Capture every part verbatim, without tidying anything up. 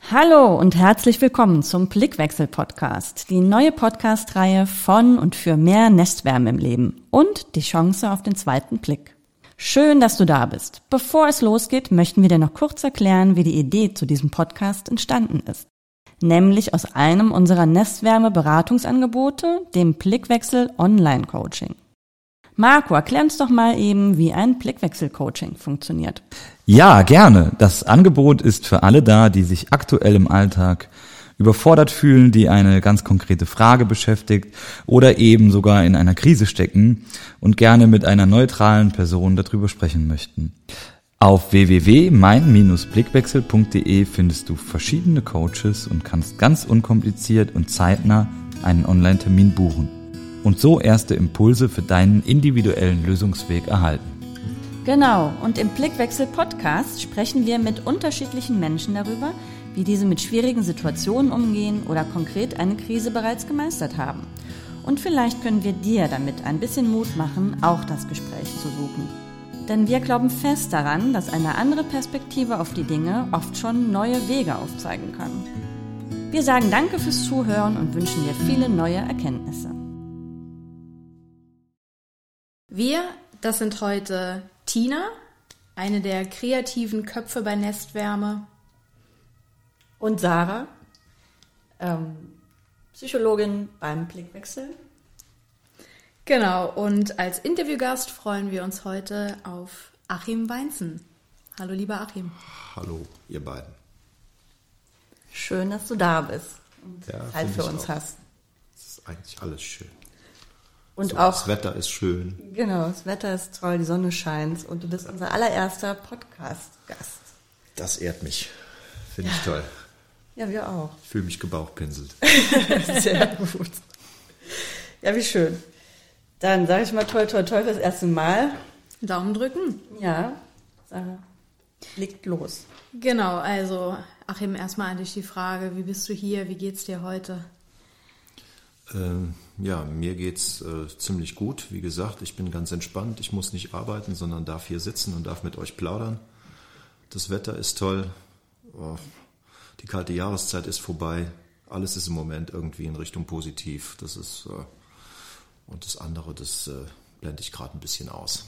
Hallo und herzlich willkommen zum Blickwechsel-Podcast, die neue Podcast-Reihe von und für mehr Nestwärme im Leben und die Chance auf den zweiten Blick. Schön, dass du da bist. Bevor es losgeht, möchten wir dir noch kurz erklären, wie die Idee zu diesem Podcast entstanden ist. Nämlich aus einem unserer Nestwärme-Beratungsangebote, dem Blickwechsel Online-Coaching. Marco, erklär uns doch mal eben, wie ein Blickwechsel-Coaching funktioniert. Ja, gerne. Das Angebot ist für alle da, die sich aktuell im Alltag überfordert fühlen, die eine ganz konkrete Frage beschäftigt oder eben sogar in einer Krise stecken und gerne mit einer neutralen Person darüber sprechen möchten. Auf w w w punkt mein Bindestrich blickwechsel punkt d e findest du verschiedene Coaches und kannst ganz unkompliziert und zeitnah einen Online-Termin buchen und so erste Impulse für deinen individuellen Lösungsweg erhalten. Genau, und im Blickwechsel-Podcast sprechen wir mit unterschiedlichen Menschen darüber, wie diese mit schwierigen Situationen umgehen oder konkret eine Krise bereits gemeistert haben. Und vielleicht können wir dir damit ein bisschen Mut machen, auch das Gespräch zu suchen. Denn wir glauben fest daran, dass eine andere Perspektive auf die Dinge oft schon neue Wege aufzeigen kann. Wir sagen Danke fürs Zuhören und wünschen dir viele neue Erkenntnisse. Wir, das sind heute Tina, eine der kreativen Köpfe bei Nestwärme. Und Sarah, ähm, Psychologin beim Blickwechsel. Genau, und als Interviewgast freuen wir uns heute auf Achim Weinzen. Hallo, lieber Achim. Hallo, ihr beiden. Schön, dass du da bist und ja, Zeit für uns auch. hast. Es ist eigentlich alles schön. Und so, auch das Wetter ist schön. Genau, das Wetter ist toll, die Sonne scheint und du bist unser allererster Podcast-Gast. Das ehrt mich. Finde ich toll. Ja, wir auch. Ich fühle mich gebauchpinselt. Sehr gut. Ja, wie schön. Dann sage ich mal toll, toll, toll fürs erste Mal. Daumen drücken. Ja, Sarah, legt los. Genau, also Achim, erstmal an dich die Frage, wie bist du hier, wie geht's dir heute? Ähm, ja, mir geht's äh, ziemlich gut. Wie gesagt, ich bin ganz entspannt. Ich muss nicht arbeiten, sondern darf hier sitzen und darf mit euch plaudern. Das Wetter ist toll. Oh, die kalte Jahreszeit ist vorbei. Alles ist im Moment irgendwie in Richtung positiv. Das ist äh, und das andere, das äh, blende ich gerade ein bisschen aus.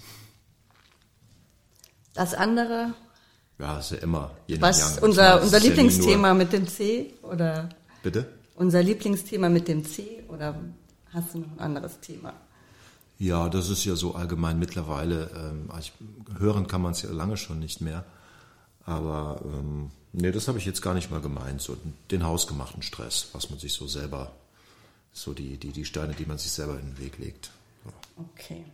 Das andere? Ja, ist ja immer. Was unser unser Lieblingsthema ja mit dem C oder? Bitte? Unser Lieblingsthema mit dem C oder hast du noch ein anderes Thema? Ja, das ist ja so allgemein mittlerweile. Ähm, ich, hören kann man es ja lange schon nicht mehr. Aber ähm, nee, das habe ich jetzt gar nicht mal gemeint. So den hausgemachten Stress, was man sich so selber, so die, die, die Steine, die man sich selber in den Weg legt. So. Okay.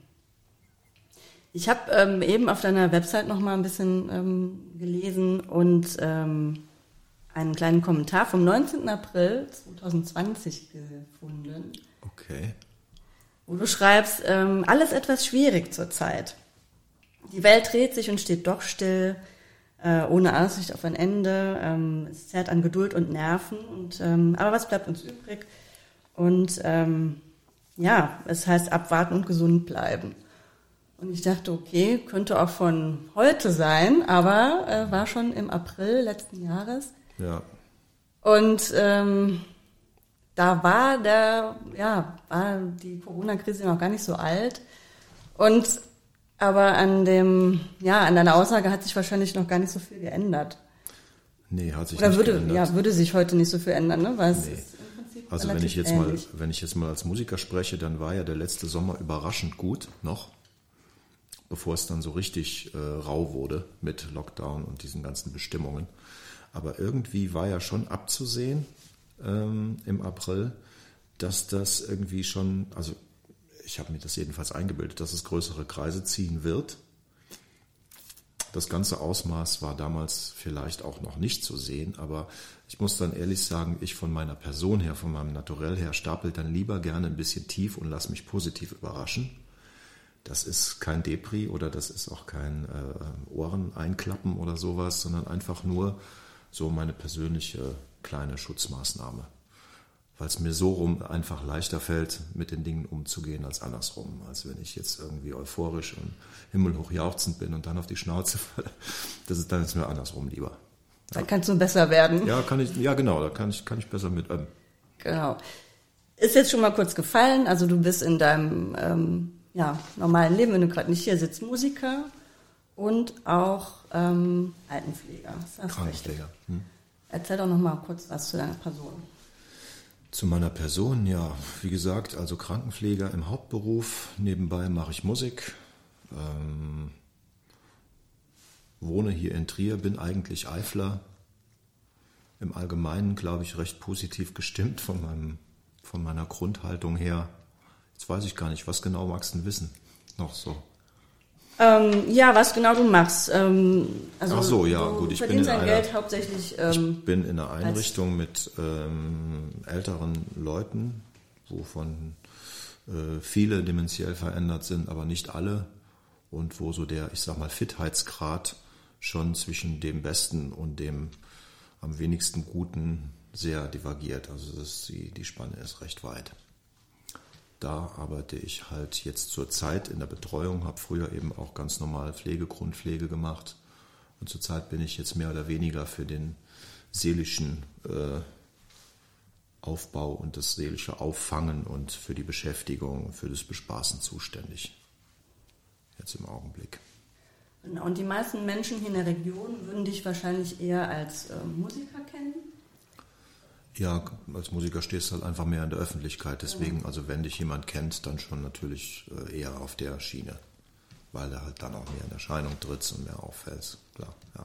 Ich habe ähm, eben auf deiner Website noch mal ein bisschen ähm, gelesen und ähm, einen kleinen Kommentar vom neunzehnten April zweitausendzwanzig gefunden. Okay. Wo du schreibst, ähm, alles etwas schwierig zurzeit. Die Welt dreht sich und steht doch still, äh, ohne Aussicht auf ein Ende. Ähm, es zerrt an Geduld und Nerven. Und, ähm, aber was bleibt uns übrig? Und ähm, ja, es heißt abwarten und gesund bleiben. Und ich dachte, okay, könnte auch von heute sein, aber äh, war schon im April letzten Jahres. Ja. Und ähm, da war der, ja, war die Corona-Krise noch gar nicht so alt. Und aber an dem, ja, an deiner Aussage hat sich wahrscheinlich noch gar nicht so viel geändert. Nee, hat sich Oder nicht würde, geändert. Ja, würde sich heute nicht so viel ändern, ne? Weil es nee. ist im Prinzip also wenn ich jetzt ähnlich. mal, wenn ich jetzt mal als Musiker spreche, dann war ja der letzte Sommer überraschend gut noch, bevor es dann so richtig äh, rau wurde mit Lockdown und diesen ganzen Bestimmungen. Aber irgendwie war ja schon abzusehen ähm, im April, dass das irgendwie schon, also ich habe mir das jedenfalls eingebildet, dass es größere Kreise ziehen wird. Das ganze Ausmaß war damals vielleicht auch noch nicht zu sehen, aber ich muss dann ehrlich sagen, ich von meiner Person her, von meinem Naturell her, stapel dann lieber gerne ein bisschen tief und lass mich positiv überraschen. Das ist kein Depri oder das ist auch kein äh, Ohren einklappen oder sowas, sondern einfach nur so meine persönliche kleine Schutzmaßnahme. Weil es mir so rum einfach leichter fällt, mit den Dingen umzugehen, als andersrum. Als wenn ich jetzt irgendwie euphorisch und himmelhoch jauchzend bin und dann auf die Schnauze falle. Das ist dann ist mir andersrum lieber. Da kannst du besser werden. Ja, kann ich, ja genau, da kann ich, kann ich besser mit. Ähm. Genau. Ist jetzt schon mal kurz gefallen, also du bist in deinem ähm, ja, normalen Leben, wenn du gerade nicht hier sitzt, Musiker und auch ähm, Altenpfleger. Ist das Krankenpfleger. Hm. Erzähl doch noch mal kurz was zu deiner Person. Zu meiner Person, ja, wie gesagt, also Krankenpfleger im Hauptberuf. Nebenbei mache ich Musik. Ähm, wohne hier in Trier, bin eigentlich Eifler. Im Allgemeinen, glaube ich, recht positiv gestimmt von, meinem, von meiner Grundhaltung her. Jetzt weiß ich gar nicht, was genau magst du denn wissen? Noch so. Ähm, ja, was genau du machst. Ähm, also Ach so, ja, du gut. Ich bin verdienst in dein einer, Geld hauptsächlich. Ähm, ich bin in einer Einrichtung mit ähm, älteren Leuten, wovon äh, viele dementiell verändert sind, aber nicht alle. Und wo so der, ich sag mal, Fitheitsgrad schon zwischen dem Besten und dem am wenigsten Guten sehr divergiert. Also das ist die, die Spanne ist recht weit. Da arbeite ich halt jetzt zur Zeit in der Betreuung, habe früher eben auch ganz normal Pflege, Grundpflege gemacht. Und zurzeit bin ich jetzt mehr oder weniger für den seelischen äh, Aufbau und das seelische Auffangen und für die Beschäftigung, für das Bespaßen zuständig. Jetzt im Augenblick. Und die meisten Menschen hier in der Region würden dich wahrscheinlich eher als äh, Musiker kennen? Ja, als Musiker stehst du halt einfach mehr in der Öffentlichkeit. Deswegen, also wenn dich jemand kennt, dann schon natürlich eher auf der Schiene. Weil er halt dann auch mehr in Erscheinung tritt und mehr auffällt. Klar, ja.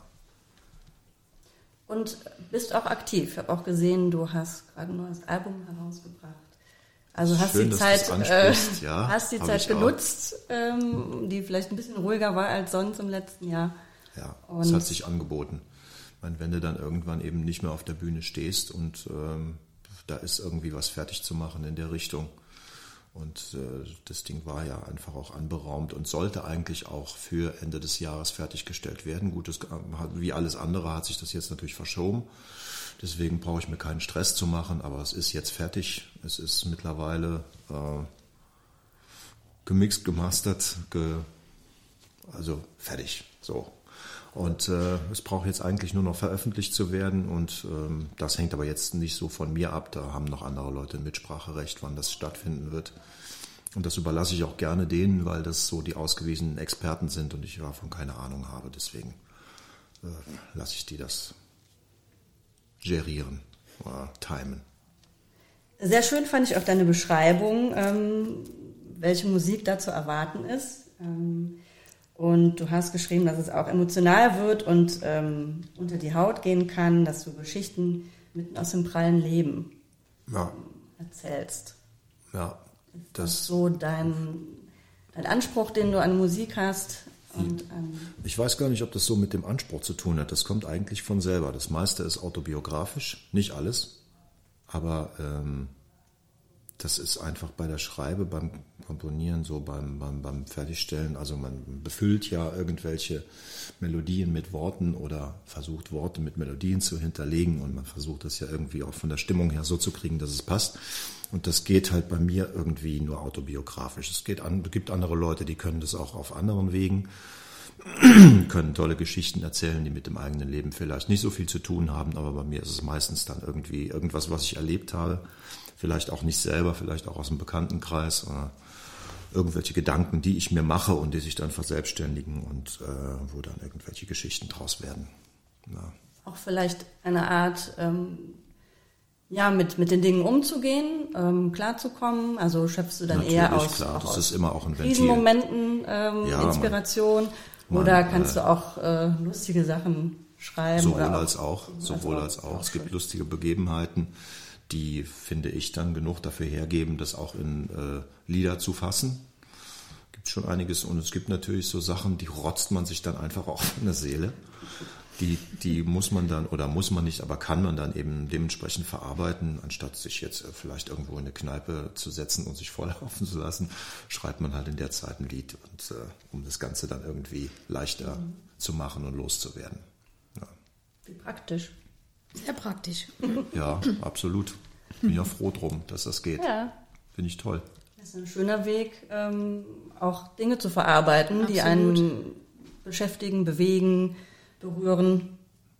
Und bist auch aktiv. Ich habe auch gesehen, du hast gerade ein neues Album herausgebracht. Also hast Schön, die Zeit, äh, ja, hast die Zeit genutzt, ähm, die vielleicht ein bisschen ruhiger war als sonst im letzten Jahr. Ja, es hat sich angeboten. Ich meine, wenn du dann irgendwann eben nicht mehr auf der Bühne stehst und ähm, da ist irgendwie was fertig zu machen in der Richtung. Und äh, das Ding war ja einfach auch anberaumt und sollte eigentlich auch für Ende des Jahres fertiggestellt werden. Gut, das, wie alles andere hat sich das jetzt natürlich verschoben. Deswegen brauche ich mir keinen Stress zu machen, aber es ist jetzt fertig. Es ist mittlerweile äh, gemixt, gemastert, ge, also fertig. So. Und äh, es braucht jetzt eigentlich nur noch veröffentlicht zu werden und ähm, das hängt aber jetzt nicht so von mir ab. Da haben noch andere Leute ein Mitspracherecht, wann das stattfinden wird. Und das überlasse ich auch gerne denen, weil das so die ausgewiesenen Experten sind und ich davon keine Ahnung habe. Deswegen äh, lasse ich die das gerieren oder timen. Sehr schön fand ich auch deine Beschreibung, ähm, welche Musik da zu erwarten ist. Ähm, Und du hast geschrieben, dass es auch emotional wird und ähm, unter die Haut gehen kann, dass du Geschichten mitten aus dem prallen Leben ja. erzählst. Ja, das ist so dein, dein Anspruch, den du an Musik hast. Und, ähm, ich weiß gar nicht, ob das so mit dem Anspruch zu tun hat. Das kommt eigentlich von selber. Das meiste ist autobiografisch, nicht alles, aber ähm, das ist einfach bei der Schreibe, beim Komponieren, so beim, beim, beim Fertigstellen. Also man befüllt ja irgendwelche Melodien mit Worten oder versucht Worte mit Melodien zu hinterlegen und man versucht das ja irgendwie auch von der Stimmung her so zu kriegen, dass es passt. Und das geht halt bei mir irgendwie nur autobiografisch. Es geht an, es gibt andere Leute, die können das auch auf anderen Wegen, können tolle Geschichten erzählen, die mit dem eigenen Leben vielleicht nicht so viel zu tun haben, aber bei mir ist es meistens dann irgendwie irgendwas, was ich erlebt habe. Vielleicht auch nicht selber, vielleicht auch aus dem Bekanntenkreis oder irgendwelche Gedanken, die ich mir mache und die sich dann verselbstständigen und äh, wo dann irgendwelche Geschichten draus werden. Ja. Auch vielleicht eine Art, ähm, ja, mit, mit den Dingen umzugehen, ähm, klarzukommen. Also schöpfst du dann Natürlich, eher aus, klar, das aus ist immer auch ein Ventil. Krisenmomenten ähm, Ja, Inspiration man, oder man, kannst äh, du auch äh, lustige Sachen schreiben? Sowohl oder als auch, sowohl als auch. Es gibt lustige Begebenheiten, die, finde ich, dann genug dafür hergeben, das auch in äh, Lieder zu fassen. Gibt schon einiges und es gibt natürlich so Sachen, die rotzt man sich dann einfach auch von der Seele. Die, die muss man dann, oder muss man nicht, aber kann man dann eben dementsprechend verarbeiten, anstatt sich jetzt vielleicht irgendwo in eine Kneipe zu setzen und sich volllaufen zu lassen, schreibt man halt in der Zeit ein Lied, und, äh, um das Ganze dann irgendwie leichter mhm. zu machen und loszuwerden. Ja. Wie praktisch. Sehr praktisch. Ja, absolut. Bin ja froh drum, dass das geht. Ja. Finde ich toll. Das ist ein schöner Weg, ähm, auch Dinge zu verarbeiten, Absolut. die einen beschäftigen, bewegen, berühren.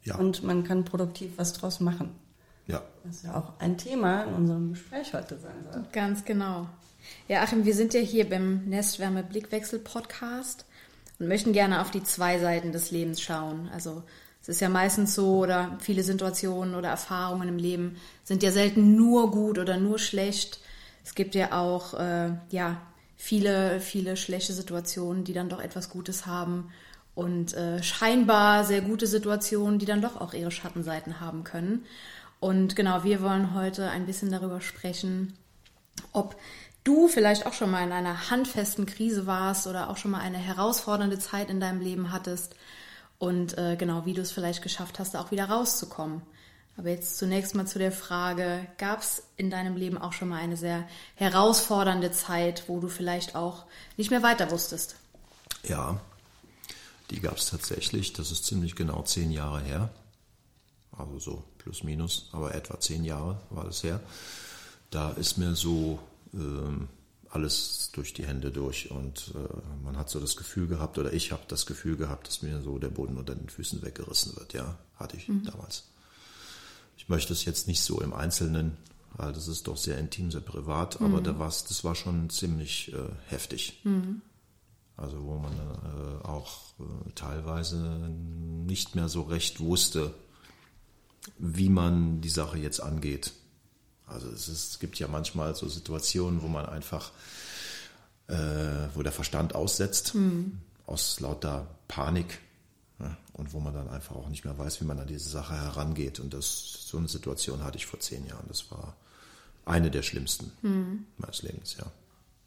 Ja. Und man kann produktiv was draus machen. Ja. Das ist ja auch ein Thema in unserem Gespräch heute sein soll. Ganz genau. Ja, Achim, wir sind ja hier beim Nestwärme Blickwechsel Podcast und möchten gerne auf die zwei Seiten des Lebens schauen. Also es ist ja meistens so, oder viele Situationen oder Erfahrungen im Leben sind ja selten nur gut oder nur schlecht. Es gibt ja auch äh, ja viele, viele schlechte Situationen, die dann doch etwas Gutes haben und äh, scheinbar sehr gute Situationen, die dann doch auch ihre Schattenseiten haben können. Und genau, wir wollen heute ein bisschen darüber sprechen, ob du vielleicht auch schon mal in einer handfesten Krise warst oder auch schon mal eine herausfordernde Zeit in deinem Leben hattest und äh, genau, wie du es vielleicht geschafft hast, da auch wieder rauszukommen. Aber jetzt zunächst mal zu der Frage, gab es in deinem Leben auch schon mal eine sehr herausfordernde Zeit, wo du vielleicht auch nicht mehr weiter wusstest? Ja, die gab es tatsächlich. Das ist ziemlich genau zehn Jahre her. Also so plus minus, aber etwa zehn Jahre war es her. Da ist mir so ähm, alles durch die Hände durch und äh, man hat so das Gefühl gehabt, oder ich habe das Gefühl gehabt, dass mir so der Boden unter den Füßen weggerissen wird. Ja, hatte ich mhm. damals. Ich möchte es jetzt nicht so im Einzelnen, weil das ist doch sehr intim, sehr privat, aber mhm. da war's, das war schon ziemlich äh, heftig. Mhm. Also wo man äh, auch äh, teilweise nicht mehr so recht wusste, wie man die Sache jetzt angeht. Also es, ist, es gibt ja manchmal so Situationen, wo man einfach, äh, wo der Verstand aussetzt, mhm. aus lauter Panik, ja, und wo man dann einfach auch nicht mehr weiß, wie man an diese Sache herangeht. Und das, so eine Situation hatte ich vor zehn Jahren. Das war eine der schlimmsten mhm. meines Lebens, ja.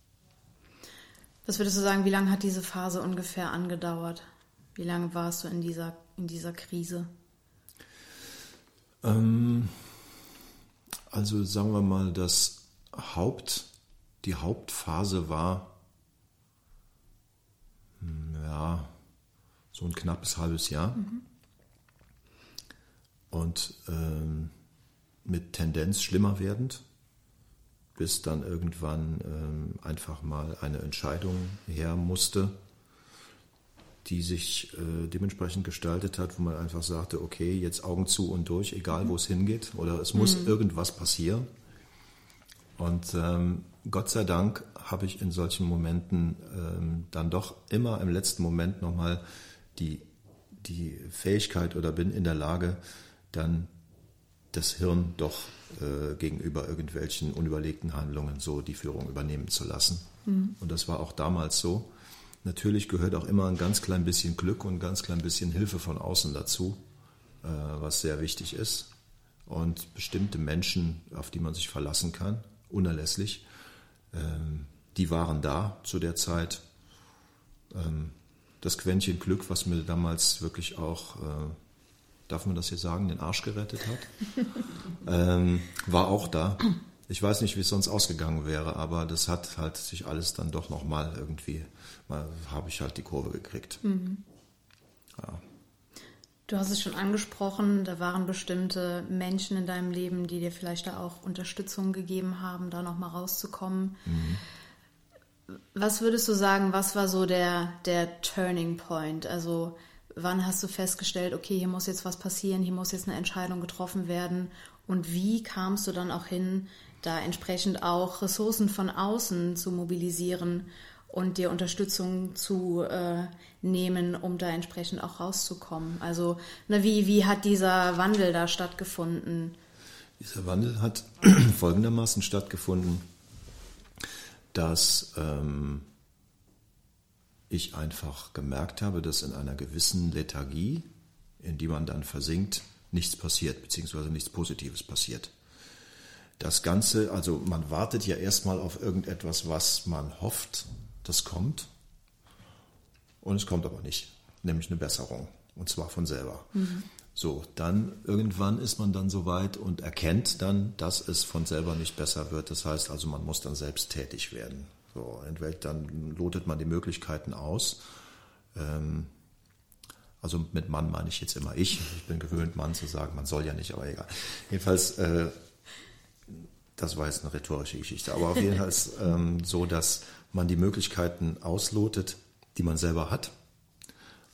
Was würdest du sagen, wie lange hat diese Phase ungefähr angedauert? Wie lange warst du in dieser, in dieser Krise? Also sagen wir mal, das Haupt, die Hauptphase war ja so ein knappes halbes Jahr mhm. und ähm, mit Tendenz schlimmer werdend, bis dann irgendwann ähm, einfach mal eine Entscheidung her musste, die sich äh, dementsprechend gestaltet hat, wo man einfach sagte, okay, jetzt Augen zu und durch, egal mhm. wo es hingeht, oder es muss mhm. irgendwas passieren. Und ähm, Gott sei Dank habe ich in solchen Momenten ähm, dann doch immer im letzten Moment nochmal die, die Fähigkeit oder bin in der Lage, dann das Hirn doch äh, gegenüber irgendwelchen unüberlegten Handlungen so die Führung übernehmen zu lassen. Mhm. Und das war auch damals so. Natürlich gehört auch immer ein ganz klein bisschen Glück und ein ganz klein bisschen Hilfe von außen dazu, äh, was sehr wichtig ist. Und bestimmte Menschen, auf die man sich verlassen kann, unerlässlich, ähm, die waren da zu der Zeit. Ähm, das Quäntchen Glück, was mir damals wirklich auch, äh, darf man das hier sagen, den Arsch gerettet hat, ähm, war auch da. Ich weiß nicht, wie es sonst ausgegangen wäre, aber das hat halt sich alles dann doch nochmal irgendwie, mal habe ich halt die Kurve gekriegt. Mhm. Ja. Du hast es schon angesprochen, da waren bestimmte Menschen in deinem Leben, die dir vielleicht da auch Unterstützung gegeben haben, da nochmal rauszukommen. Mhm. Was würdest du sagen, was war so der, der Turning Point? Also wann hast du festgestellt, okay, hier muss jetzt was passieren, hier muss jetzt eine Entscheidung getroffen werden? Und wie kamst du dann auch hin, da entsprechend auch Ressourcen von außen zu mobilisieren und dir Unterstützung zu äh, nehmen, um da entsprechend auch rauszukommen? Also na, wie, wie hat dieser Wandel da stattgefunden? Dieser Wandel hat folgendermaßen stattgefunden, dass ähm, ich einfach gemerkt habe, dass in einer gewissen Lethargie, in die man dann versinkt, nichts passiert, beziehungsweise nichts Positives passiert. Das Ganze, also man wartet ja erstmal auf irgendetwas, was man hofft, das kommt. Und es kommt aber nicht, nämlich eine Besserung. Und zwar von selber. Mhm. So, dann irgendwann ist man dann so weit und erkennt dann, dass es von selber nicht besser wird. Das heißt also, man muss dann selbst tätig werden. So, entweder dann lotet man die Möglichkeiten aus. Ähm, also mit Mann meine ich jetzt immer ich. Ich bin gewöhnt, Mann zu sagen. Man soll ja nicht, aber egal. Jedenfalls, äh, das war jetzt eine rhetorische Geschichte. Aber auf jeden Fall ist ähm, so, dass man die Möglichkeiten auslotet, die man selber hat.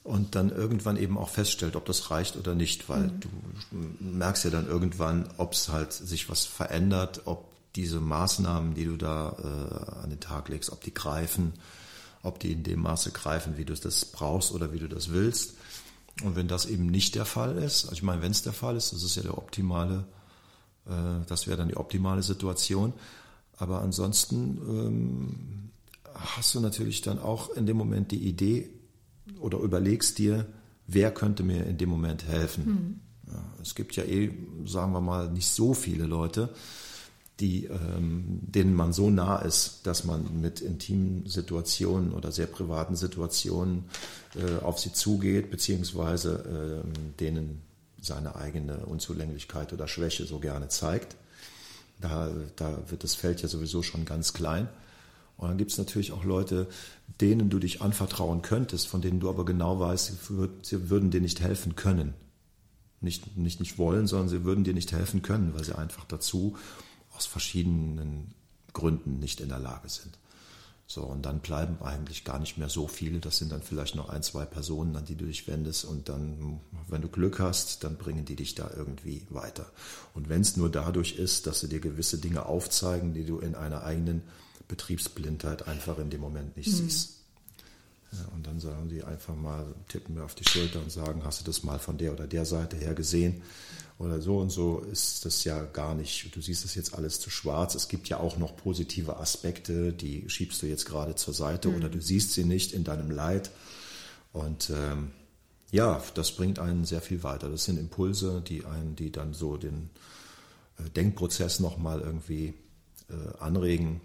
und dann irgendwann eben auch feststellt, ob das reicht oder nicht, weil mhm. du merkst ja dann irgendwann, ob es halt sich was verändert, ob diese Maßnahmen, die du da äh, an den Tag legst, ob die greifen, ob die in dem Maße greifen, wie du das brauchst oder wie du das willst. Und wenn das eben nicht der Fall ist, also ich meine, wenn es der Fall ist, das ist ja der optimale, äh, das wäre dann die optimale Situation. Aber ansonsten ähm, hast du natürlich dann auch in dem Moment die Idee oder überlegst dir, wer könnte mir in dem Moment helfen. Mhm. Ja, es gibt ja eh, sagen wir mal, nicht so viele Leute, die, ähm, denen man so nah ist, dass man mit intimen Situationen oder sehr privaten Situationen äh, auf sie zugeht, beziehungsweise äh, denen seine eigene Unzulänglichkeit oder Schwäche so gerne zeigt. Da, da wird das Feld ja sowieso schon ganz klein. Und dann gibt es natürlich auch Leute, denen du dich anvertrauen könntest, von denen du aber genau weißt, sie würden dir nicht helfen können. Nicht, nicht, nicht wollen, sondern sie würden dir nicht helfen können, weil sie einfach dazu aus verschiedenen Gründen nicht in der Lage sind. So, und dann bleiben eigentlich gar nicht mehr so viele. Das sind dann vielleicht noch ein, zwei Personen, an die du dich wendest. Und dann, wenn du Glück hast, dann bringen die dich da irgendwie weiter. Und wenn es nur dadurch ist, dass sie dir gewisse Dinge aufzeigen, die du in einer eigenen Betriebsblindheit einfach in dem Moment nicht mhm. siehst. Ja, und dann sagen die einfach mal, tippen mir auf die Schulter und sagen, hast du das mal von der oder der Seite her gesehen? Oder so und so ist das ja gar nicht. Du siehst das jetzt alles zu schwarz. Es gibt ja auch noch positive Aspekte, die schiebst du jetzt gerade zur Seite mhm. oder du siehst sie nicht in deinem Leid. Und ähm, ja, das bringt einen sehr viel weiter. Das sind Impulse, die einen, die dann so den äh, Denkprozess nochmal irgendwie äh, anregen.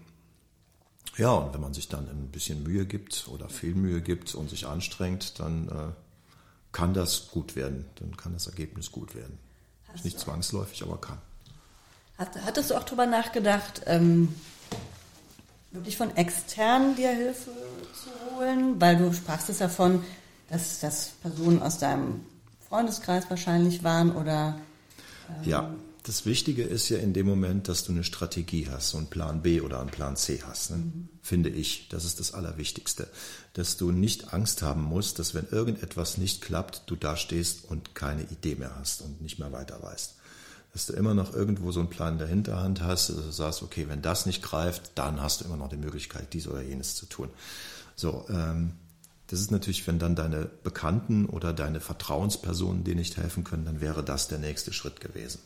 Ja, und wenn man sich dann ein bisschen Mühe gibt oder viel Mühe gibt und sich anstrengt, dann äh, kann das gut werden. Dann kann das Ergebnis gut werden. Ist nicht zwangsläufig, aber kann. Hattest du auch darüber nachgedacht, ähm, wirklich von extern dir Hilfe zu holen? Weil du sprachst es davon, dass das Personen aus deinem Freundeskreis wahrscheinlich waren oder... Ähm ja, das Wichtige ist ja in dem Moment, dass du eine Strategie hast, so einen Plan B oder einen Plan C hast, ne? Mhm. Finde ich. Das ist das Allerwichtigste. Dass du nicht Angst haben musst, dass wenn irgendetwas nicht klappt, du da stehst und keine Idee mehr hast und nicht mehr weiter weißt. Dass du immer noch irgendwo so einen Plan in der Hinterhand hast, dass du sagst, okay, wenn das nicht greift, dann hast du immer noch die Möglichkeit, dies oder jenes zu tun. So, ähm, das ist natürlich, wenn dann deine Bekannten oder deine Vertrauenspersonen dir nicht helfen können, dann wäre das der nächste Schritt gewesen.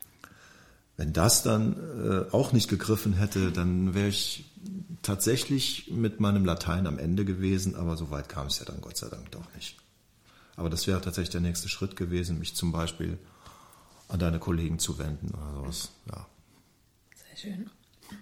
Wenn das dann äh, auch nicht gegriffen hätte, dann wäre ich tatsächlich mit meinem Latein am Ende gewesen, aber so weit kam es ja dann Gott sei Dank doch nicht. Aber das wäre tatsächlich der nächste Schritt gewesen, mich zum Beispiel an deine Kollegen zu wenden oder sowas. Ja. Sehr schön.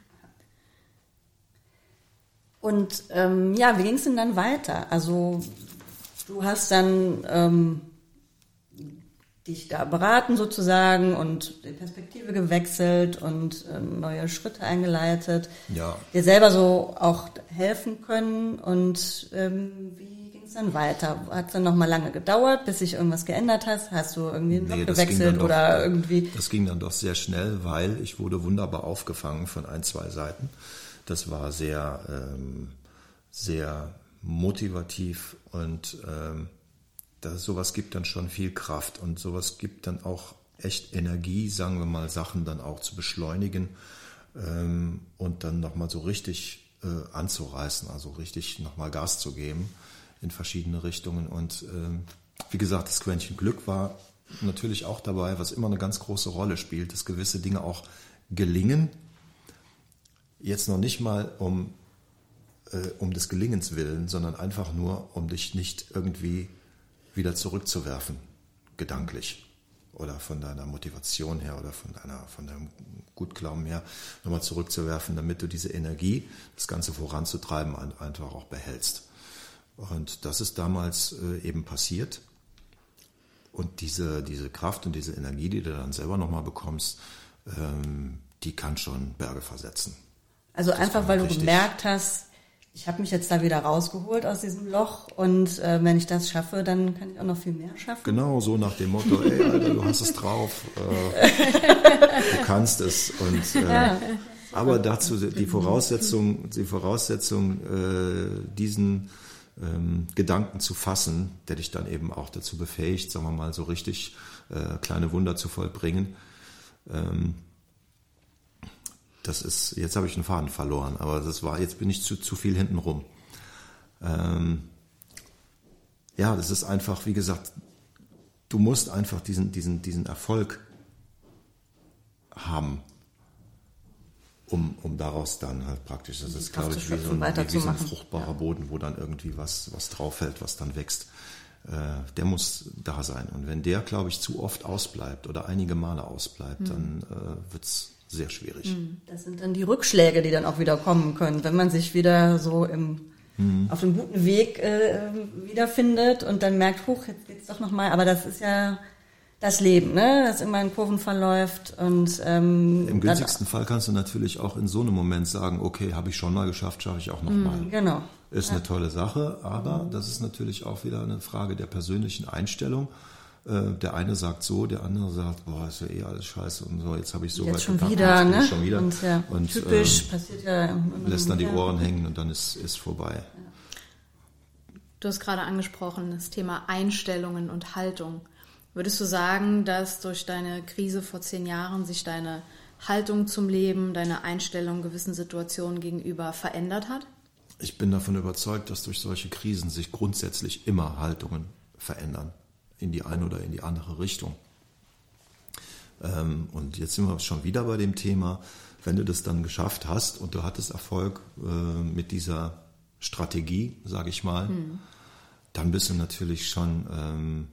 Und ähm, ja, wie ging es denn dann weiter? Also du hast dann ähm, dich da beraten sozusagen und die Perspektive gewechselt und äh, neue Schritte eingeleitet. Ja. Dir selber so auch helfen können. Und ähm, wie ging es dann weiter? Hat es dann nochmal lange gedauert, bis sich irgendwas geändert hat? Hast du irgendwie einen nee, Job gewechselt doch, oder irgendwie? Das ging dann doch sehr schnell, weil ich wurde wunderbar aufgefangen von ein, zwei Seiten. Das war sehr, ähm, sehr motivativ und ähm, das, sowas gibt dann schon viel Kraft und sowas gibt dann auch echt Energie, sagen wir mal, Sachen dann auch zu beschleunigen ähm, und dann nochmal so richtig äh, anzureißen, also richtig nochmal Gas zu geben in verschiedene Richtungen. Und ähm, wie gesagt, das Quäntchen Glück war natürlich auch dabei, was immer eine ganz große Rolle spielt, dass gewisse Dinge auch gelingen. Jetzt noch nicht mal um, äh, um des Gelingens willen, sondern einfach nur, um dich nicht irgendwie wieder zurückzuwerfen, gedanklich oder von deiner Motivation her oder von deiner, von deinem Gutglauben her, nochmal zurückzuwerfen, damit du diese Energie, das Ganze voranzutreiben, einfach auch behältst. Und das ist damals äh, eben passiert. Und diese, diese Kraft und diese Energie, die du dann selber nochmal bekommst, ähm, die kann schon Berge versetzen. Also das einfach, weil du richtig gemerkt hast, ich habe mich jetzt da wieder rausgeholt aus diesem Loch und äh, wenn ich das schaffe, dann kann ich auch noch viel mehr schaffen. Genau, so nach dem Motto, ey Alter, du hast es drauf, äh, du kannst es. Und, äh, ja. Aber dazu die Voraussetzung, die Voraussetzung, äh, diesen ähm, Gedanken zu fassen, der dich dann eben auch dazu befähigt, sagen wir mal, so richtig äh, kleine Wunder zu vollbringen. Ähm, das ist, jetzt habe ich einen Faden verloren, aber das war, jetzt bin ich zu, zu viel hinten rum. Ähm, ja, das ist einfach, wie gesagt, du musst einfach diesen, diesen, diesen Erfolg haben, um, um daraus dann halt praktisch, das ist, glaube ich, wie so ein, wie, wie so ein fruchtbarer ja. Boden, wo dann irgendwie was, was drauf fällt, was dann wächst. Äh, der muss da sein. Und wenn der, glaube ich, zu oft ausbleibt oder einige Male ausbleibt, mhm. dann äh, wird's sehr schwierig. Das sind dann die Rückschläge, die dann auch wieder kommen können, wenn man sich wieder so im mhm. auf dem guten Weg äh, wiederfindet und dann merkt, huch, jetzt geht's doch nochmal. Aber das ist ja das Leben, ne? Das immer in Kurven verläuft. Und ähm, im günstigsten Fall kannst du natürlich auch in so einem Moment sagen, okay, habe ich schon mal geschafft, schaffe ich auch nochmal. Mhm, genau. Ist ja. eine tolle Sache, aber mhm. das ist natürlich auch wieder eine Frage der persönlichen Einstellung. Der eine sagt so, der andere sagt, boah, ist ja eh alles scheiße und so, jetzt habe ich so jetzt weit schon gepackt, wieder, jetzt ne? schon wieder. Und, ja, und typisch, äh, passiert ja immer lässt dann die wieder. Ohren hängen und dann ist ist vorbei. Ja. Du hast gerade angesprochen, das Thema Einstellungen und Haltung. Würdest du sagen, dass durch deine Krise vor zehn Jahren sich deine Haltung zum Leben, deine Einstellung gewissen Situationen gegenüber verändert hat? Ich bin davon überzeugt, dass durch solche Krisen sich grundsätzlich immer Haltungen verändern. In die eine oder in die andere Richtung. Ähm, und jetzt sind wir schon wieder bei dem Thema, wenn du das dann geschafft hast und du hattest Erfolg äh, mit dieser Strategie, sage ich mal, hm. dann bist du natürlich schon ähm,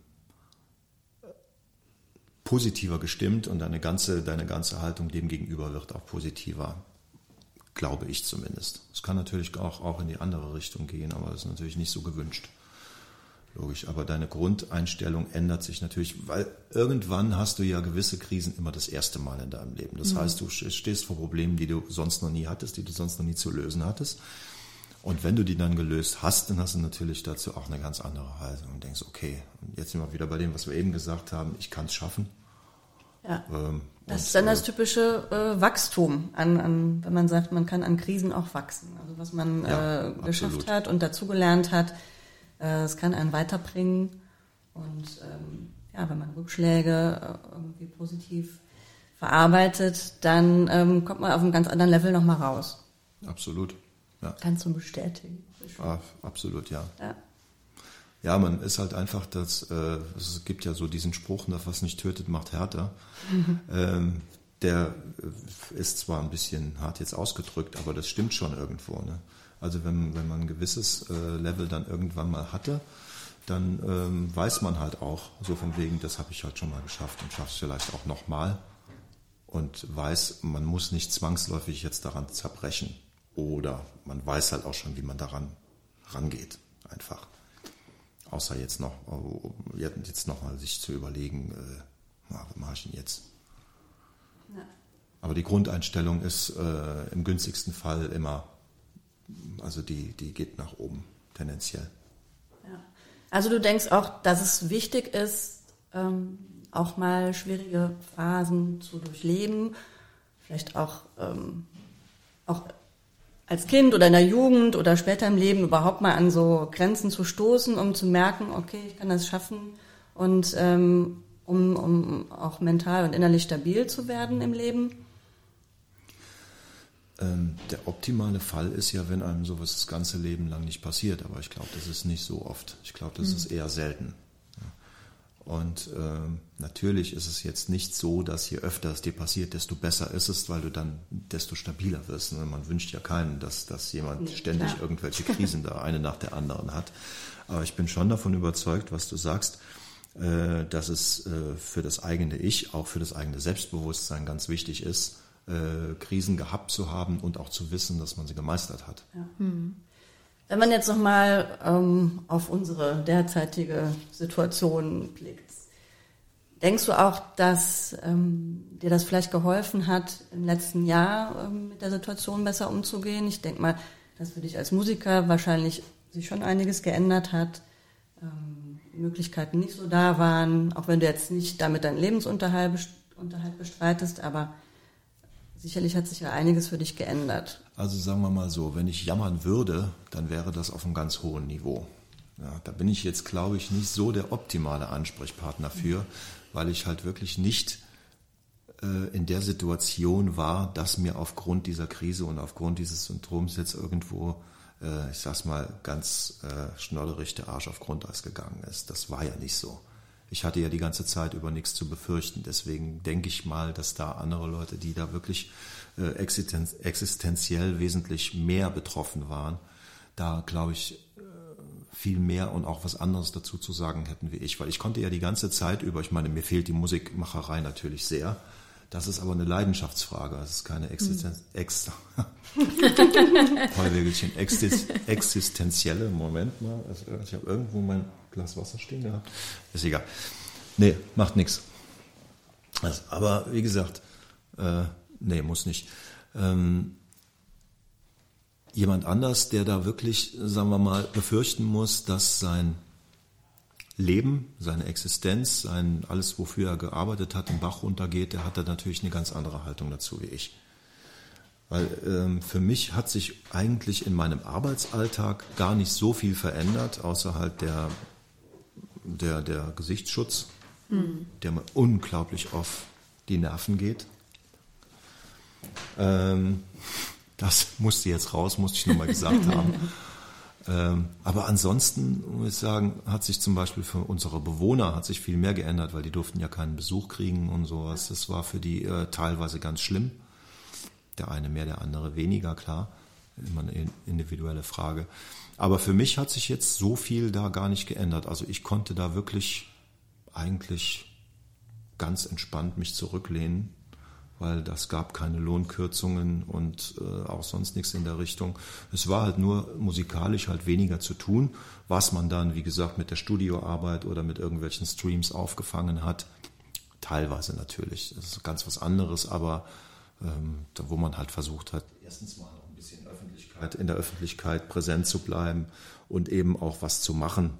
positiver gestimmt und deine ganze, deine ganze Haltung dem gegenüber wird auch positiver, glaube ich zumindest. Es kann natürlich auch, auch in die andere Richtung gehen, aber das ist natürlich nicht so gewünscht. Logisch, aber deine Grundeinstellung ändert sich natürlich, weil irgendwann hast du ja gewisse Krisen immer das erste Mal in deinem Leben. Das mhm. heißt, du stehst vor Problemen, die du sonst noch nie hattest, die du sonst noch nie zu lösen hattest. Und wenn du die dann gelöst hast, dann hast du natürlich dazu auch eine ganz andere Haltung und denkst, okay, und jetzt sind wir wieder bei dem, was wir eben gesagt haben, ich kann es schaffen. Ja. Ähm, das ist dann das typische äh, Wachstum, an, an, wenn man sagt, man kann an Krisen auch wachsen. Also was man ja, äh, geschafft hat und dazugelernt hat, es kann einen weiterbringen und ähm, ja, wenn man Rückschläge irgendwie positiv verarbeitet, dann ähm, kommt man auf einem ganz anderen Level nochmal raus. Absolut, ja. Kannst du bestätigen. Ah, absolut, ja. ja. Ja, man ist halt einfach, das, äh, es gibt ja so diesen Spruch, das was nicht tötet, macht härter. Mhm. Ähm, der ist zwar ein bisschen hart jetzt ausgedrückt, aber das stimmt schon irgendwo, ne? Also wenn, wenn man ein gewisses äh, Level dann irgendwann mal hatte, dann ähm, weiß man halt auch, so von wegen, das habe ich halt schon mal geschafft und schaffe es vielleicht auch nochmal. Und weiß, man muss nicht zwangsläufig jetzt daran zerbrechen. Oder man weiß halt auch schon, wie man daran rangeht, einfach. Außer jetzt noch, jetzt noch mal sich zu überlegen, äh, was mache ich denn jetzt? Ja. Aber die Grundeinstellung ist äh, im günstigsten Fall immer, also die, die geht nach oben, tendenziell. Ja. Also du denkst auch, dass es wichtig ist, ähm, auch mal schwierige Phasen zu durchleben, vielleicht auch, ähm, auch als Kind oder in der Jugend oder später im Leben überhaupt mal an so Grenzen zu stoßen, um zu merken, okay, ich kann das schaffen und ähm, um, um auch mental und innerlich stabil zu werden im Leben? Ähm, der optimale Fall ist ja, wenn einem sowas das ganze Leben lang nicht passiert, aber ich glaube, das ist nicht so oft. Ich glaube, das mhm. ist eher selten. Und ähm, natürlich ist es jetzt nicht so, dass je öfter es dir passiert, desto besser ist es, weil du dann desto stabiler wirst. Ne? Man wünscht ja keinen, dass, dass jemand ja, ständig klar. irgendwelche Krisen da eine nach der anderen hat. Aber ich bin schon davon überzeugt, was du sagst, äh, dass es äh, für das eigene Ich, auch für das eigene Selbstbewusstsein ganz wichtig ist, äh, Krisen gehabt zu haben und auch zu wissen, dass man sie gemeistert hat. Ja. Hm. Wenn man jetzt nochmal ähm, auf unsere derzeitige Situation blickt, denkst du auch, dass ähm, dir das vielleicht geholfen hat, im letzten Jahr ähm, mit der Situation besser umzugehen? Ich denke mal, dass für dich als Musiker wahrscheinlich sich schon einiges geändert hat, ähm, Möglichkeiten nicht so da waren, auch wenn du jetzt nicht damit deinen Lebensunterhalt Unterhalt bestreitest, aber sicherlich hat sich ja einiges für dich geändert. Also sagen wir mal so, wenn ich jammern würde, dann wäre das auf einem ganz hohen Niveau. Ja, da bin ich jetzt, glaube ich, nicht so der optimale Ansprechpartner für, weil ich halt wirklich nicht äh, in der Situation war, dass mir aufgrund dieser Krise und aufgrund dieses Syndroms jetzt irgendwo, äh, ich sag's mal ganz äh, schnodderig, der Arsch auf Grundeis gegangen ist. Das war ja nicht so. Ich hatte ja die ganze Zeit über nichts zu befürchten. Deswegen denke ich mal, dass da andere Leute, die da wirklich äh, existenz, existenziell wesentlich mehr betroffen waren, da, glaube ich, viel mehr und auch was anderes dazu zu sagen hätten wie ich. Weil ich konnte ja die ganze Zeit über, ich meine, mir fehlt die Musikmacherei natürlich sehr. Das ist aber eine Leidenschaftsfrage. Das ist keine Existenz, hm. Ex, Vollwägelchen, Exist, existenzielle, Moment mal. Also ich habe irgendwo mein Glas Wasser stehen gehabt. Ist egal. Nee, macht nichts. Also, aber wie gesagt, äh, nee, muss nicht. Ähm, Jemand anders, der da wirklich, sagen wir mal, befürchten muss, dass sein Leben, seine Existenz, sein alles, wofür er gearbeitet hat, im Bach runtergeht, der hat da natürlich eine ganz andere Haltung dazu wie ich. Weil ähm, für mich hat sich eigentlich in meinem Arbeitsalltag gar nicht so viel verändert, außer halt der, der, der Gesichtsschutz, mhm. der mir unglaublich auf die Nerven geht. Ähm... Das musste jetzt raus, musste ich nur mal gesagt haben. ähm, aber ansonsten, muss ich sagen, hat sich zum Beispiel für unsere Bewohner hat sich viel mehr geändert, weil die durften ja keinen Besuch kriegen und sowas. Das war für die äh, teilweise ganz schlimm. Der eine mehr, der andere weniger, klar. Immer eine individuelle Frage. Aber für mich hat sich jetzt so viel da gar nicht geändert. Also ich konnte da wirklich eigentlich ganz entspannt mich zurücklehnen, weil das gab keine Lohnkürzungen und äh, auch sonst nichts in der Richtung. Es war halt nur musikalisch halt weniger zu tun, was man dann, wie gesagt, mit der Studioarbeit oder mit irgendwelchen Streams aufgefangen hat. Teilweise natürlich, das ist ganz was anderes, aber ähm, da, wo man halt versucht hat, erstens mal noch ein bisschen Öffentlichkeit, in der Öffentlichkeit präsent zu bleiben und eben auch was zu machen.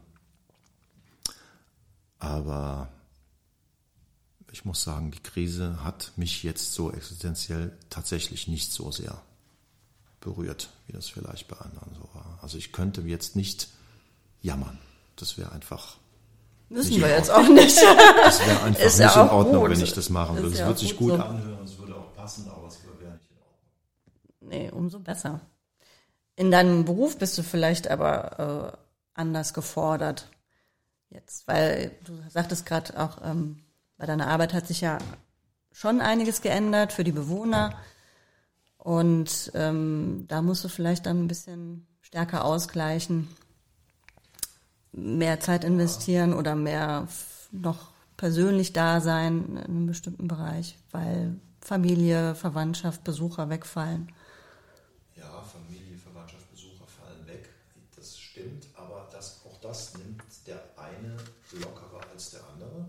Aber ich muss sagen, die Krise hat mich jetzt so existenziell tatsächlich nicht so sehr berührt, wie das vielleicht bei anderen so war. Also ich könnte jetzt nicht jammern. Das wäre einfach... Müssen wir jetzt auch nicht. Das wäre einfach ist nicht ja in Ordnung, gut. wenn ich das machen würde. Es ja würde sich gut so. anhören, es würde auch passen, aber es wäre nicht in Ordnung. Nee, umso besser. In deinem Beruf bist du vielleicht aber äh, anders gefordert jetzt, weil du sagtest gerade auch... Ähm, bei deiner Arbeit hat sich ja schon einiges geändert für die Bewohner und ähm, da musst du vielleicht dann ein bisschen stärker ausgleichen, mehr Zeit investieren oder mehr f- noch persönlich da sein in einem bestimmten Bereich, weil Familie, Verwandtschaft, Besucher wegfallen. Ja, Familie, Verwandtschaft, Besucher fallen weg, das stimmt, aber das, auch das nimmt der eine lockerer als der andere.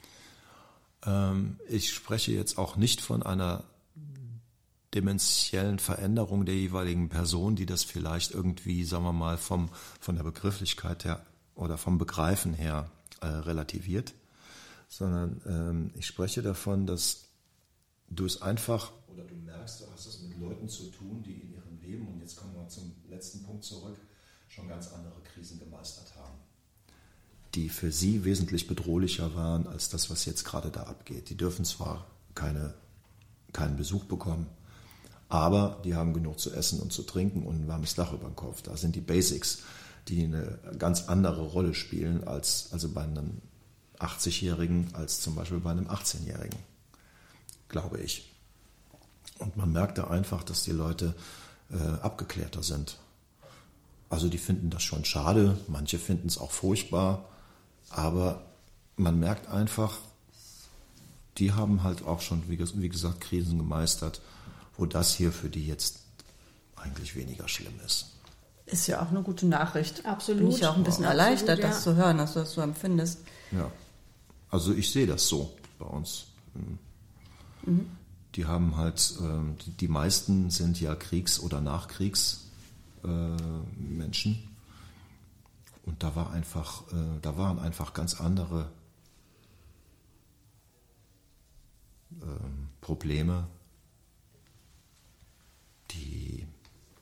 Ich spreche jetzt auch nicht von einer dementiellen Veränderung der jeweiligen Person, die das vielleicht irgendwie, sagen wir mal, vom, von der Begrifflichkeit her oder vom Begreifen her äh, relativiert, sondern ähm, ich spreche davon, dass du es einfach, oder du merkst, du hast es mit Leuten zu tun, die in ihrem Leben, und jetzt kommen wir zum letzten Punkt zurück, schon ganz andere Krisen gemeistert haben, die für sie wesentlich bedrohlicher waren als das, was jetzt gerade da abgeht. Die dürfen zwar keine, keinen Besuch bekommen, aber die haben genug zu essen und zu trinken und ein warmes Dach über dem Kopf. Da sind die Basics, die eine ganz andere Rolle spielen als also bei einem achtzigjährigen, als zum Beispiel bei einem achtzehnjährigen, glaube ich. Und man merkt da einfach, dass die Leute äh, abgeklärter sind. Also die finden das schon schade, manche finden es auch furchtbar, aber man merkt einfach, die haben halt auch schon, wie gesagt, Krisen gemeistert, wo das hier für die jetzt eigentlich weniger schlimm ist. Ist ja auch eine gute Nachricht. Absolut. Bin ich ja auch ein bisschen ja, erleichtert, absolut, ja. das zu hören, dass du das so empfindest. Ja, also ich sehe das so bei uns. Mhm. Die haben halt, die, die meisten sind ja Kriegs- oder Nachkriegsmenschen. Und da war einfach, äh, da waren einfach ganz andere ähm, Probleme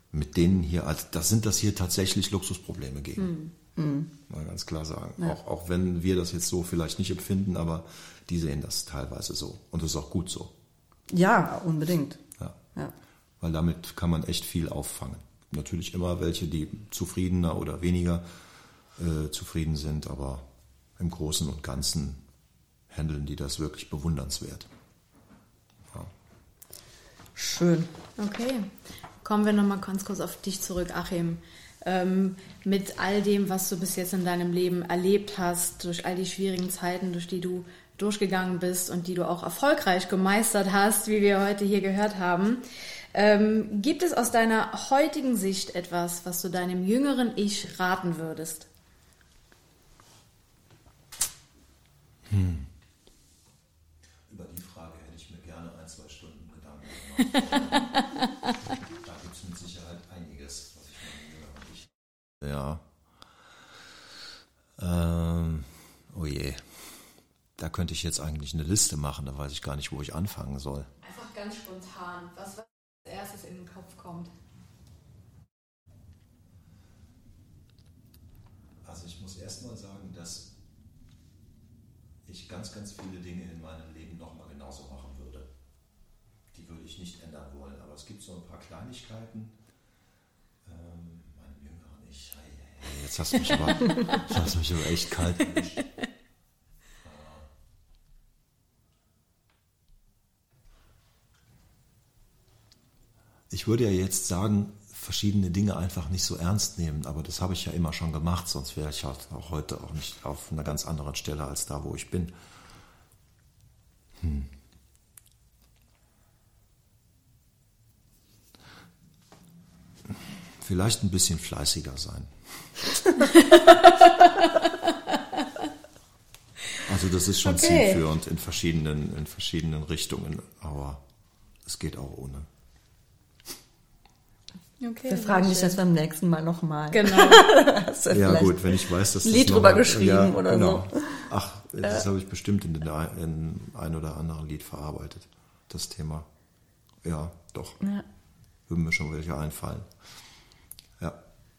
mit denen hier, also das sind das hier tatsächlich Luxusprobleme gegen. Mhm. Mal ganz klar sagen. Ja. Auch, auch wenn wir das jetzt so vielleicht nicht empfinden, aber die sehen das teilweise so. Und das ist auch gut so. Ja, unbedingt. Ja. Ja. Weil damit kann man echt viel auffangen. Natürlich immer welche, die zufriedener oder weniger äh, zufrieden sind, aber im Großen und Ganzen handeln die das wirklich bewundernswert. Ja. Schön. Okay, kommen wir nochmal ganz kurz auf dich zurück, Achim. Ähm, mit all dem, was du bis jetzt in deinem Leben erlebt hast, durch all die schwierigen Zeiten, durch die du durchgegangen bist und die du auch erfolgreich gemeistert hast, wie wir heute hier gehört haben, ähm, gibt es aus deiner heutigen Sicht etwas, was du deinem jüngeren Ich raten würdest? Hm. Über die Frage hätte ich mir gerne ein, zwei Stunden Gedanken gemacht. Da gibt es mit Sicherheit einiges, was ich meinem jüngeren Ich... Ja. Ähm, oh je. Da könnte ich jetzt eigentlich eine Liste machen, da weiß ich gar nicht, wo ich anfangen soll. Einfach ganz spontan, was, was als erstes in den Kopf kommt. Also ich muss erst mal sagen, dass ich ganz, ganz viele Dinge in meinem Leben nochmal genauso machen würde. Die würde ich nicht ändern wollen, aber es gibt so ein paar Kleinigkeiten. Ähm, meinem jüngeren Ich, hey, hey, jetzt hast du mich aber, jetzt hast du mich aber echt kalt erwischt. Ich würde ja jetzt sagen, verschiedene Dinge einfach nicht so ernst nehmen, aber das habe ich ja immer schon gemacht, sonst wäre ich halt auch heute auch nicht auf einer ganz anderen Stelle als da, wo ich bin. Hm. Vielleicht ein bisschen fleißiger sein. Also das ist schon okay. zielführend in verschiedenen, in verschiedenen Richtungen, aber es geht auch ohne. Okay, wir fragen dich das beim nächsten Mal nochmal. Genau. ja, ja gut, wenn ich weiß, dass das Lied drüber geschrieben ja, oder genau. so. Ach, das ja. habe ich bestimmt in, den, in ein oder anderen Lied verarbeitet, das Thema. Ja, doch. Ja. Würden mir schon welche einfallen. Ja.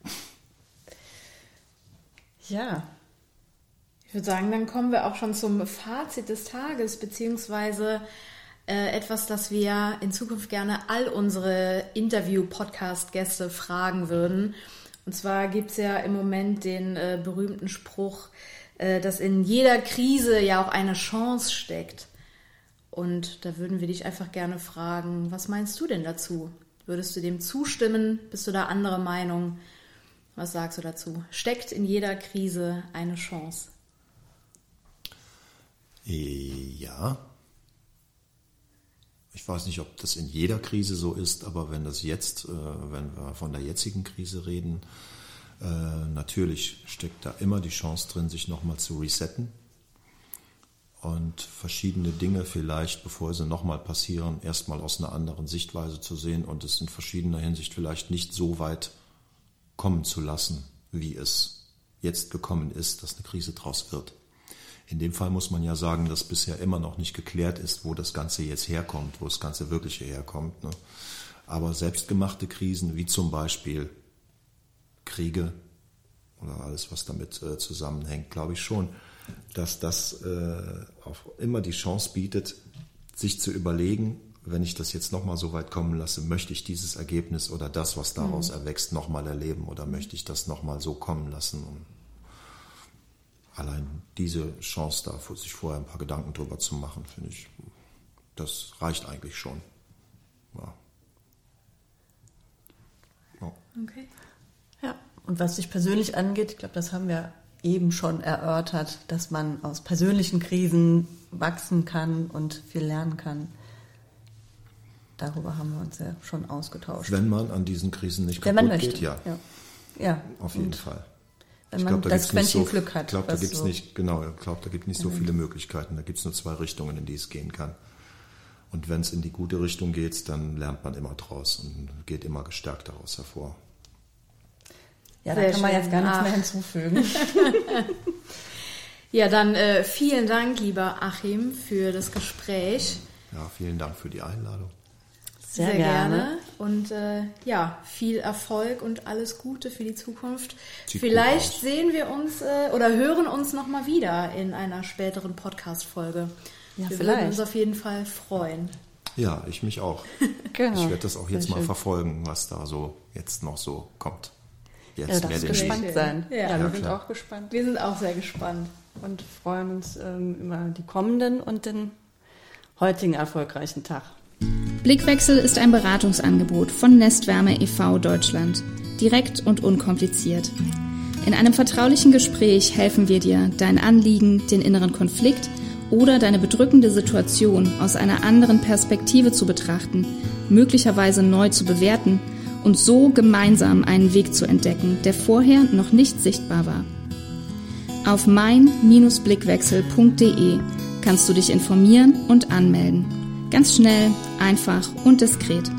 Ja. Ich würde sagen, dann kommen wir auch schon zum Fazit des Tages, beziehungsweise etwas, das wir in Zukunft gerne all unsere Interview-Podcast-Gäste fragen würden. Und zwar gibt es ja im Moment den äh, berühmten Spruch, äh, dass in jeder Krise ja auch eine Chance steckt. Und da würden wir dich einfach gerne fragen, was meinst du denn dazu? Würdest du dem zustimmen? Bist du da anderer Meinung? Was sagst du dazu? Steckt in jeder Krise eine Chance? Ja. Ich weiß nicht, ob das in jeder Krise so ist, aber wenn das jetzt, äh, wenn wir von der jetzigen Krise reden, äh, natürlich steckt da immer die Chance drin, sich nochmal zu resetten und verschiedene Dinge vielleicht, bevor sie nochmal passieren, erstmal aus einer anderen Sichtweise zu sehen und es in verschiedener Hinsicht vielleicht nicht so weit kommen zu lassen, wie es jetzt gekommen ist, dass eine Krise draus wird. In dem Fall muss man ja sagen, dass bisher immer noch nicht geklärt ist, wo das Ganze jetzt herkommt, wo das Ganze wirklich herkommt. Ne? Aber selbstgemachte Krisen, wie zum Beispiel Kriege oder alles, was damit äh, zusammenhängt, glaube ich schon, dass das äh, auch immer die Chance bietet, sich zu überlegen, wenn ich das jetzt nochmal so weit kommen lasse, möchte ich dieses Ergebnis oder das, was daraus mhm. erwächst, nochmal erleben oder möchte ich das nochmal so kommen lassen? Und allein diese Chance da, sich vorher ein paar Gedanken drüber zu machen, finde ich, das reicht eigentlich schon. Ja. Ja. Okay. Ja, und was dich persönlich angeht, ich glaube, das haben wir eben schon erörtert, dass man aus persönlichen Krisen wachsen kann und viel lernen kann. Darüber haben wir uns ja schon ausgetauscht. Wenn man an diesen Krisen nicht Wenn kaputt man möchte. geht, ja. ja. Ja. Auf jeden und Fall. Wenn man glaub, da das Quäntchen so, Glück hat. Ich glaube, da gibt es so nicht, genau, ich glaube, da gibt nicht so viele Möglichkeiten. Da gibt es nur zwei Richtungen, in die es gehen kann. Und wenn es in die gute Richtung geht, dann lernt man immer draus und geht immer gestärkt daraus hervor. Ja, da Sehr kann man schön. jetzt gar nichts mehr hinzufügen. Ja, dann äh, vielen Dank, lieber Achim, für das Gespräch. Ja, vielen Dank für die Einladung. Sehr, Sehr gerne. gerne. Und äh, ja, viel Erfolg und alles Gute für die Zukunft. Sieht Vielleicht gut aus. sehen wir uns äh, oder hören uns nochmal wieder in einer späteren Podcast-Folge. Ja, wir vielleicht. würden uns auf jeden Fall freuen. Ja, ich mich auch. Genau. Ich werde das auch jetzt Sehr mal schön. verfolgen, was da so jetzt noch so kommt. Jetzt Ja, du darfst mehr denn je. gespannt sein. Ja. Ja, Ja, wir sind klar. auch gespannt Wir sind auch sehr gespannt. und freuen uns ähm, über die kommenden und den heutigen erfolgreichen Tag. Blickwechsel ist ein Beratungsangebot von Nestwärme e V Deutschland. Direkt und unkompliziert. In einem vertraulichen Gespräch helfen wir dir, dein Anliegen, den inneren Konflikt oder deine bedrückende Situation aus einer anderen Perspektive zu betrachten, möglicherweise neu zu bewerten und so gemeinsam einen Weg zu entdecken, der vorher noch nicht sichtbar war. Auf mein Bindestrich blickwechsel punkt de kannst du dich informieren und anmelden. Ganz schnell, einfach und diskret.